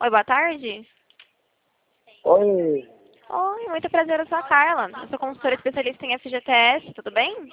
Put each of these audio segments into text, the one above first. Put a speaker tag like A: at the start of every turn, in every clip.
A: Oi, boa tarde.
B: Oi.
A: Oi, muito prazer, eu sou a Carla. Eu sou consultora especialista em FGTS, tudo bem?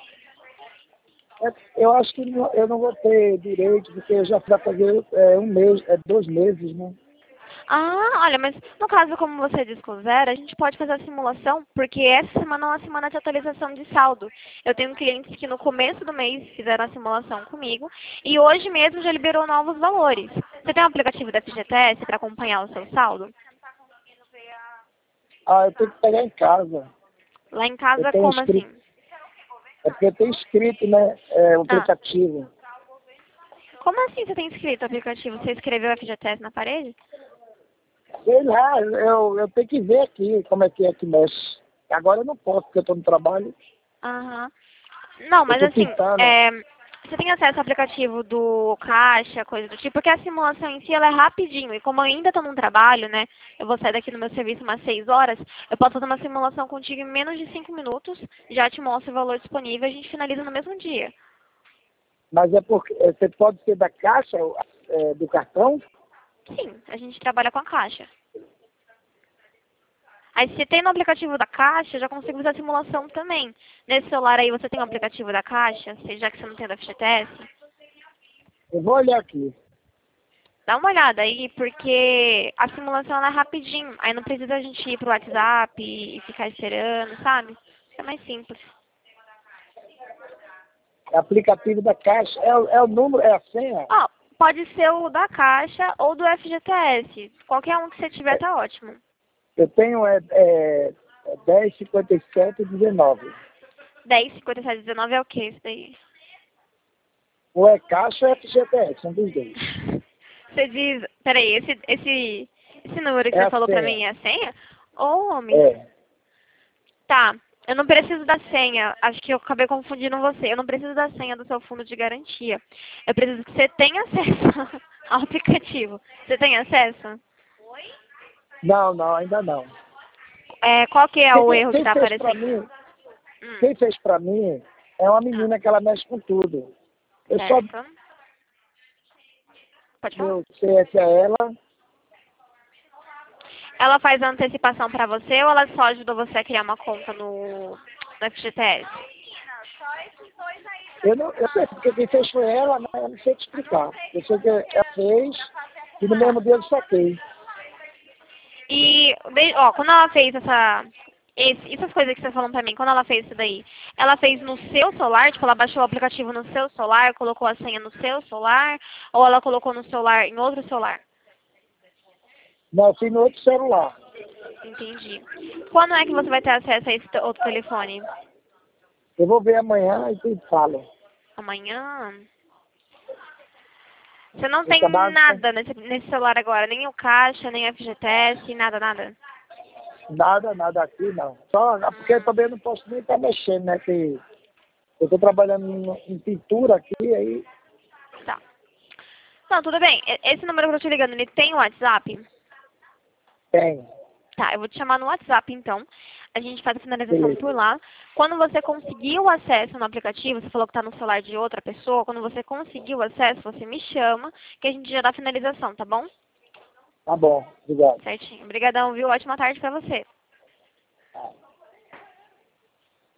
B: Eu acho que eu não vou ter direito, porque eu já fui pra fazer um mês, 2 meses, né?
A: Ah, olha, mas no caso, como você diz com zero, a gente pode fazer a simulação, porque essa semana é uma semana de atualização de saldo. Eu tenho clientes que no começo do mês fizeram a simulação comigo e hoje mesmo já liberou novos valores. Você tem um aplicativo da FGTS para acompanhar o seu saldo?
B: Ah, eu tenho que pegar em casa.
A: Lá em
B: Eu
A: casa,
B: tenho
A: como
B: inscrito,
A: assim?
B: é porque eu tenho inscrito, né, o
A: Ah,
B: aplicativo.
A: como assim você tem inscrito o aplicativo? Você escreveu FGTS na parede?
B: Sei lá, eu tenho que ver aqui como é que mexe. Agora eu não posso, porque eu estou no trabalho.
A: Aham. Não,
B: Eu
A: mas
B: estou
A: assim,
B: tentando.
A: você tem acesso ao aplicativo do Caixa, coisa do tipo, porque a simulação em si ela é rapidinho. E como eu ainda estou num trabalho, né? Eu vou sair daqui no meu serviço umas 6 horas, eu posso fazer uma simulação contigo em menos de 5 minutos, já te mostro o valor disponível e a gente finaliza no mesmo dia.
B: Mas é porque você pode ser da caixa, do cartão.
A: Sim, a gente trabalha com a Caixa. Aí se tem no aplicativo da Caixa, eu já consigo fazer a simulação também. Nesse celular aí você tem o aplicativo da Caixa, já que você não tem da FGTS?
B: Eu vou olhar aqui.
A: Dá uma olhada aí, porque a simulação ela é rapidinho. Aí não precisa a gente ir pro WhatsApp e ficar esperando, sabe? É mais simples.
B: Aplicativo da caixa. É o número, é a senha?
A: Ó, pode ser o da Caixa ou do FGTS. Qualquer um que você tiver tá ótimo.
B: Eu tenho 10,57,19.
A: 10,57,19 é o que isso daí?
B: Ou é caixa ou é FGTS, são dos dois.
A: Você diz, peraí, esse número que
B: É
A: você
B: a
A: falou pra
B: senha.
A: mim é a senha? Ô, homem.
B: É.
A: Tá, eu não preciso da senha. Acho que eu acabei confundindo você. Eu não preciso da senha do seu fundo de garantia. Eu preciso que você tenha acesso ao aplicativo. Você tem acesso?
B: Não, ainda não.
A: Qual que é
B: Quem,
A: o erro que
B: quem
A: tá
B: fez pra
A: aparecendo?
B: mim,
A: Hum,
B: quem fez pra mim é uma
A: ah,
B: menina que ela mexe com tudo. Eu só
A: certo. Pode falar.
B: meu CS a ela.
A: Ela faz a antecipação pra você ou ela só ajudou você a criar uma conta no FGTS?
B: Eu não, eu sei, porque quem fez foi ela, né? Eu não sei te explicar. Eu sei que ela fez e no
A: Tá.
B: mesmo dia eu saquei.
A: E, ó, quando ela fez essas coisas que você falou pra mim, quando ela fez isso daí, ela fez no seu celular, tipo, ela baixou o aplicativo no seu celular, colocou a senha no seu celular, ou ela colocou no celular, em outro celular?
B: Não, eu fui no outro celular.
A: Entendi. Quando é que você vai ter acesso a esse outro telefone?
B: Eu vou ver amanhã e tu fala.
A: Amanhã? Você não
B: Eu
A: tem
B: trabalho com
A: nada nesse celular agora, nem o Caixa, nem o FGTS, nada, nada?
B: nada aqui, não. Só porque eu também não posso nem estar mexendo, né? Que eu estou trabalhando em pintura aqui, aí
A: Tá. Não, tudo bem. Esse número que eu tô te ligando, ele tem o WhatsApp?
B: tem.
A: Tá, eu vou te chamar no WhatsApp então. A gente faz a finalização
B: Beleza.
A: por lá. Quando você conseguir o acesso no aplicativo, você falou que está no celular de outra pessoa, quando você conseguir o acesso, você me chama, que a gente já dá a finalização, tá bom?
B: Tá bom, obrigado.
A: Certinho. Obrigadão, viu? Ótima tarde pra você.